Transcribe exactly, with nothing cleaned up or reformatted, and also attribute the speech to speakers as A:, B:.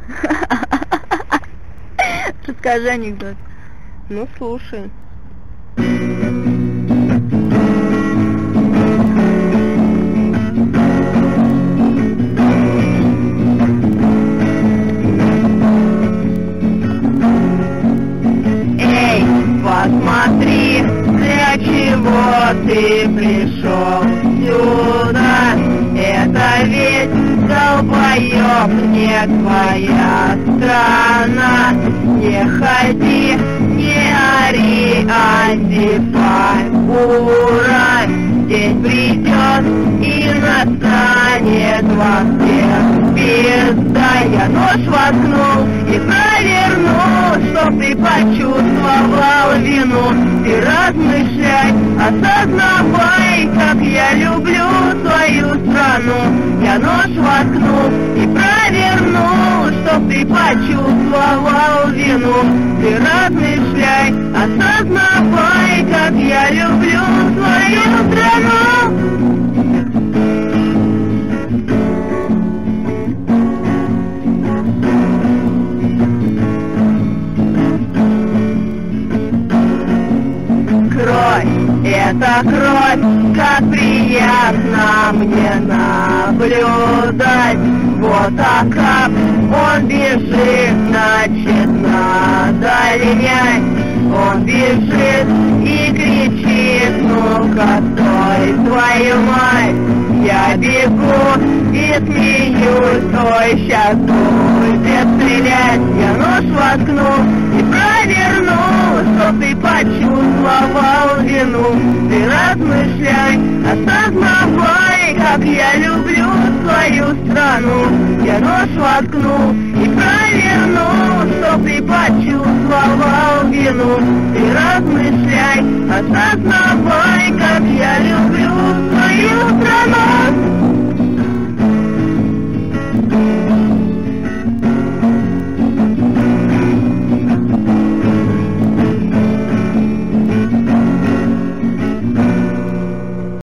A: Расскажи анекдот.
B: Ну, слушай.
C: Эй, посмотри, для чего ты пришел сюда. Это ведь, долбоёб, не твоя страна. Не ходи, не ори, антифа, ура. День придет и настанет во всех пизда. Я нож воткнул и провернул, чтоб ты почувствовал вину. Ты размышляй, осознавай, как я люблю свою страну. Я нож воткнул и провернул, чтоб ты почувствовал вину. Ты размышляй, осознавай, как я люблю свою страну. Это кровь, как приятно мне наблюдать. Вот Акап, он бежит, значит надо линять. Он бежит и кричит: ну-ка стой, твою мать. Я бегу и смеюсь: ой, сейчас будет стрелять. Я нож воткнул и провернул, чтоб ты почувствовал вину. Ты размышляй, осознавай, как я люблю свою страну. Я нож воткнул и провернул, чтоб ты почувствовал вину. Ты размышляй, осознавай, как я люблю свою страну.